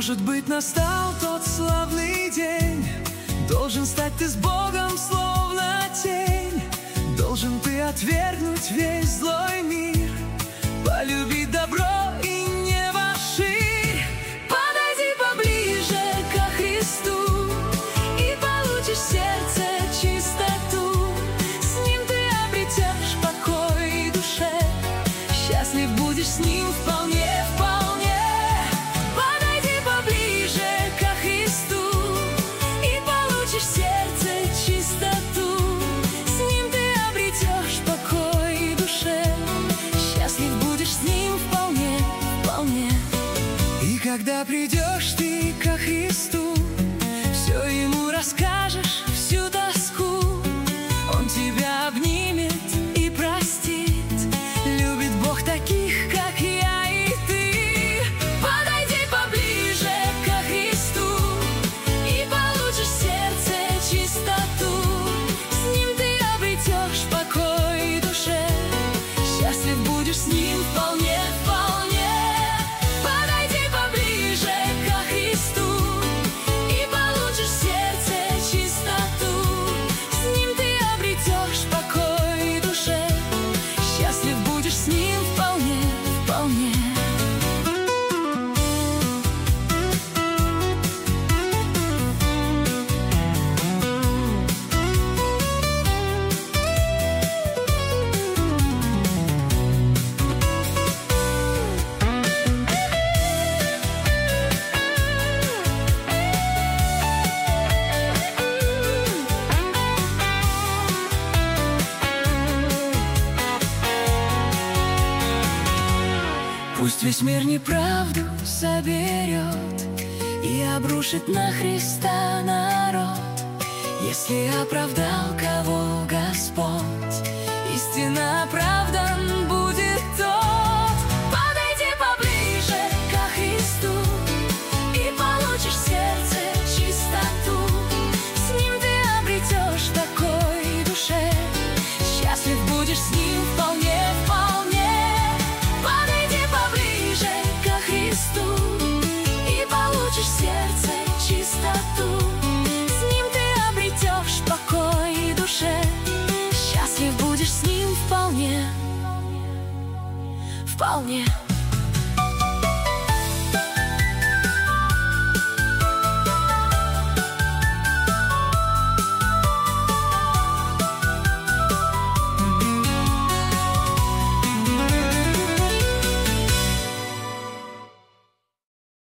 Может быть, настал тот славный день. Должен стать ты с Богом словно тень. Должен ты отвергнуть весь злой мир, полюбить добро и небо ширь. Подойди поближе ко Христу и получишь в сердце чистоту. С Ним ты обретешь покой душе, счастлив будешь с Ним вполне, вполне. Подойди поближе ко Христу и получишь в сердце чистоту. С Ним ты обретешь покой душе, счастлив будешь с Ним вполне, вполне. И когда придешь ты ко Христу, все Ему расскажешь, всю тоску. Он тебя обнимет и простит. Любит Бог таких, как я и ты. Подойди поближе ко Христу и получишь в сердце чистоту. С Ним ты обретешь покой душе, счастлив будешь с Ним вполне, вполне. Подойди поближе ко Христу и получишь в сердце чистоту. С Ним ты обретешь покой душе, счастлив будешь с Ним вполне, вполне. Пусть весь мир неправду соберет и обрушит на Христа народ. Если оправдал кого Господь, истинно оправдан будет тот. Подойди поближе ко Христу и получишь в сердце чистоту. С Ним ты обретешь покой душе, счастлив будешь с Ним вполне, вполне. Подойди поближе ко Христу и получишь в сердце чистоту. С Ним ты обретешь покой душе, счастлив будешь с Ним вполне, вполне.